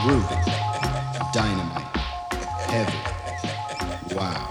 groovy, dynamite, heavy, wow.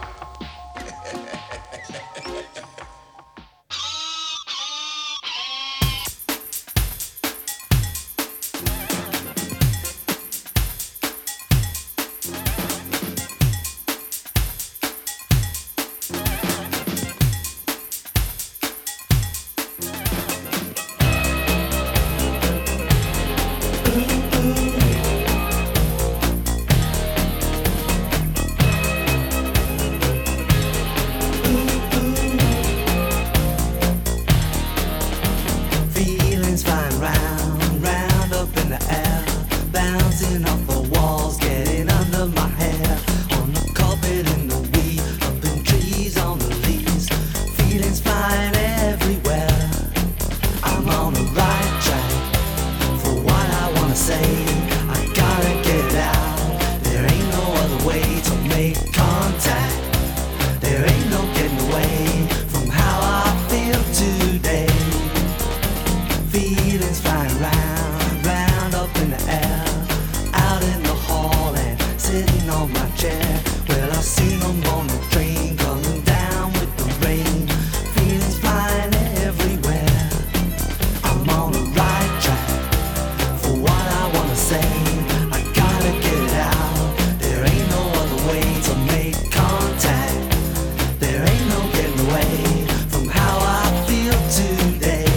Feelings flying round, round up in the air, bouncing off the walls, getting under my hair, on the carpet in the weed, up in trees on the leaves. Feelings flying everywhere. I'm on the right track for what I wanna say. I gotta get it out. There ain't no other way to make contact. There ain't no getting away from how I feel today. Feelings flying round, round up in the air, out in the hall and sitting on my chair. Well, I seen them on the train coming down with the rain. Feelings flying everywhere. I'm on the right track for what I wanna say. I gotta get it out. There ain't no other way to make contact. There ain't no getting away from how I feel today.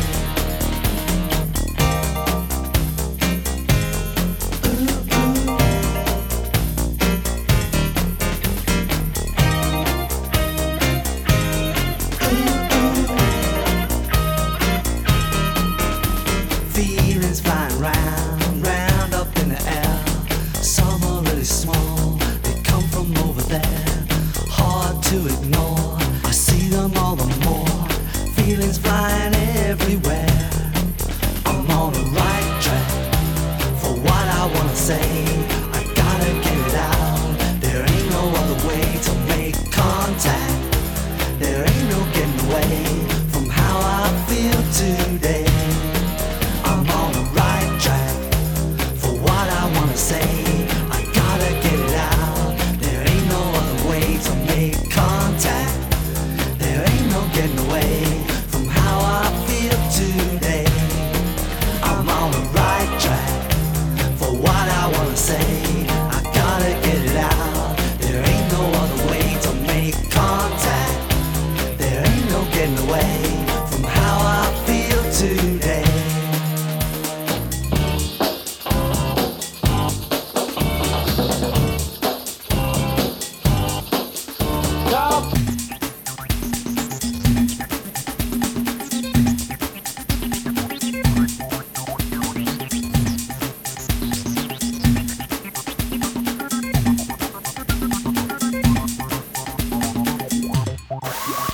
Feelings flying round, round up in the air. Some are really small, they come from over there. Hard to ignore, I see them all the more. Feelings flying everywhere. I'm on the right track for what I wanna say. I gotta get it out. There ain't no other way to make contact. There ain't no getting away from how I feel today. I'm on the right track for what I wanna say. I gotta get it out. There ain't no other way to make contact. There ain't no getting away from how I feel today. I'm on the right track for what I wanna say. I gotta get it out. There ain't no other way to make contact. There ain't no getting away from how I feel today.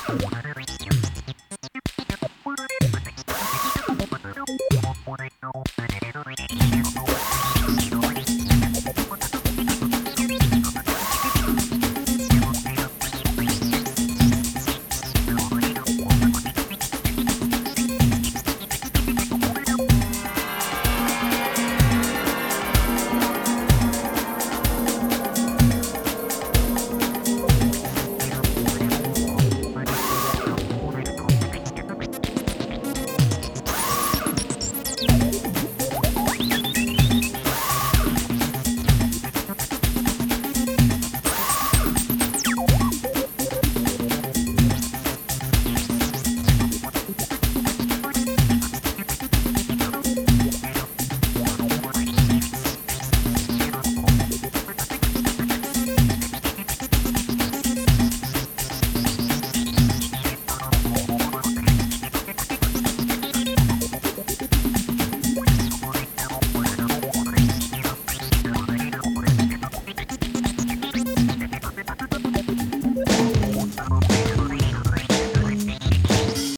Wow.